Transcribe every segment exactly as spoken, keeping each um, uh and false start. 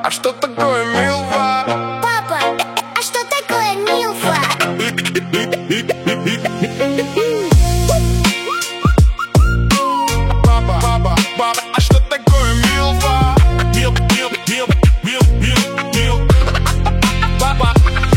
а что такое милфа? Папа, а что такое милфа? Папа, папа, папа, а что такое милфа? Мил, мил, мил, мил, мил, мил. Папа.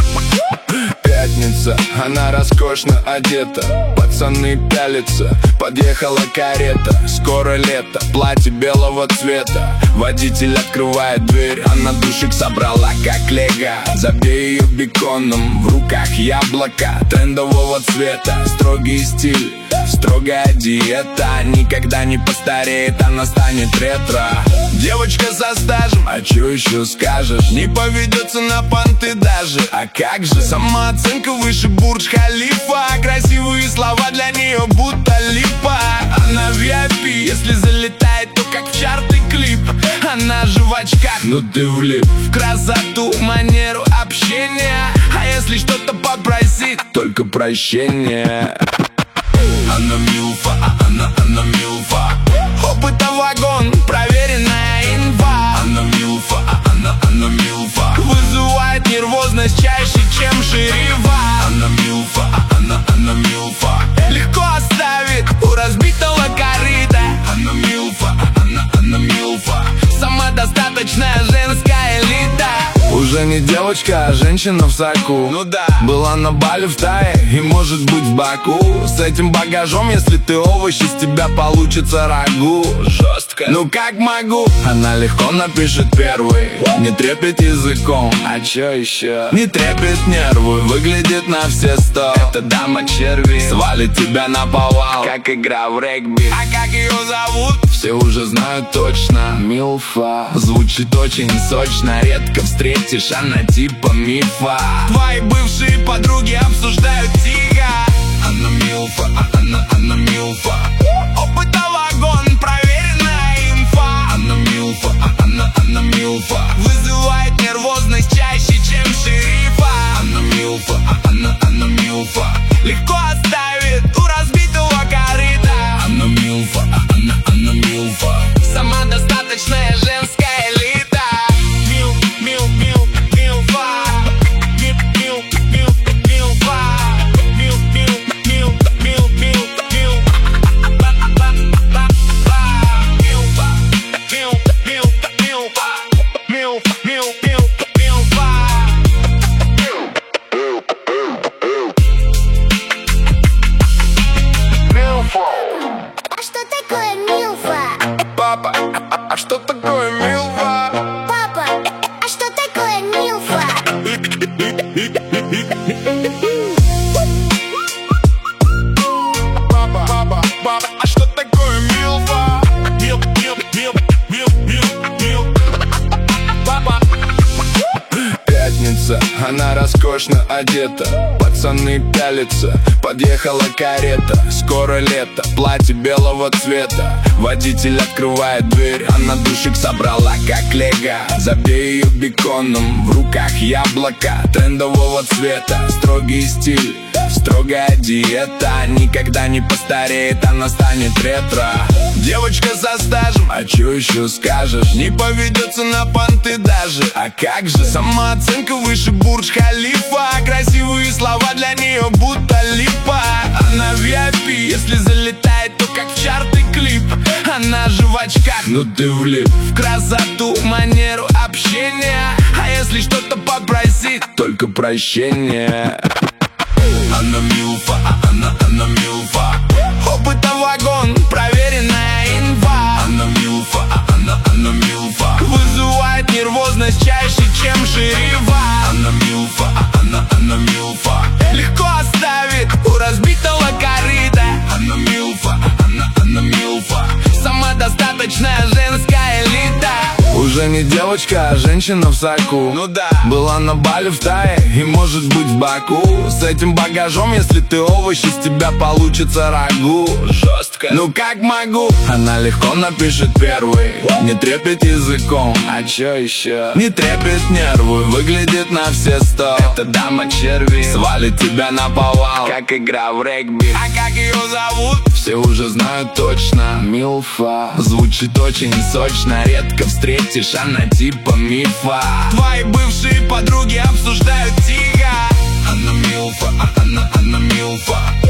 Пятница, она роскошно одета, пацаны пялятся, подъехала карета. Скоро лето, платье белого цвета. Водитель открывает дверь, она душик собрала как лего. Забей ее беконом, в руках яблоко трендового цвета. Строгий стиль, строгая диета, никогда не постареет, она станет ретро. Девочка со стажем, а чё еще скажешь? Не поведется на понты даже, а как же? Самооценка выше Бурдж-Халифа, красивые слова для нее будто липа. Она ви ай пи, если залетает, то как в чарты клип. Она же в очках, ну ты влип в красоту, манеру общения. А если что-то попросить, только прощения. Она милфа, а она, она милфа. Опыта вагон, проверенная инфа. Она милфа, а она, она милфа. Вызывает нервозность чаще, чем шерифа. Она милфа, а она, она милфа. Легко оставит у разбитого корыта. Она милфа, а она, она милфа. Самодостаточная женская элита. Уже не девочка, а женщина в соку. Ну да. Была на Бали в Тае и может быть в Баку. С этим багажом, если ты овощ, из тебя получится рагу. Жестко, ну как могу. Она легко напишет первый, не трепет языком. А чё еще? Не трепет нервы, выглядит на все сто. Это дама черви, свалит тебя на повал, как игра в регби. А как ее зовут? Все уже знают точно. Милфа, звучит очень сочно. Редко встретишь, она типа мифа. Твои бывшие подруги обсуждают тихо. Она милфа, а она, она милфа. Опыта вагон, проверенная инфа. Она милфа, а она, она милфа. Вызывает нервозность чаще, чем шерифа. Она милфа, а она, она милфа. Легко оставит у разбитого корыта. Она милфа, а она, она милфа. Самодостаточная женская элита. Мил, мил, мил, милфа. Мил, мил, мил, милфа. Мил, мил, мил, мил, мил, мил. Ба-ба-ба-ба-ба. Милфа. Мил, мил, милфа. Мил, мил, мил, милфа. Милфа. А что такое милфа? Папа, а, а что такое милфа? Папа, а что такое милфа? Папа, папа, папа, а что такое милфа? Мил, мил, мил, мил, мил, мил. Папа. Пятница, она роскошно одета, пацаны пялятся, подъехала карета. Скоро лето, платье белого цвета. Водитель открывает дверь, она душик собрала как лего. Забей ее беконом, в руках яблоко трендового цвета. Строгий стиль, строгая диета, никогда не постареет, она станет ретро. Девочка со стажем, а чё еще скажешь? Не поведется на понты даже, а как же? Самооценка выше Бурдж-Халифа, красивые слова для нее будто липа. Она ви ай пи, если залетает, то как в чарты клип. Она же в очках, ну ты влип в красоту, манеру общения. А если что-то попросить, только прощения. Она милфа, а она, она милфа. Опыта вагон, проверенная инфа. Она милфа, а она, она милфа. Вызывает нервозность чаще, чем шерифа. Она милфа, а она, она милфа. Легко оставит у разбитого корыта. Она милфа, а она, она милфа. Самодостаточная женская элита. Уже не девочка, а женщина в соку. Ну да. Была на Бали в Тае и может быть в Баку. С этим багажом, если ты овощ, из тебя получится рагу. Жестко, ну как могу. Она легко напишет первый, не трепет языком. А чё еще? Не трепет нервы, выглядит на все сто. Это дама черви, свалит тебя на повал, как игра в регби. А как ее зовут? Все уже знают точно. Милфа, звучит очень сочно. Редко встретишь, знаешь, она типа мифа. Твои бывшие подруги обсуждают тихо. Она милфа, а она, она милфа.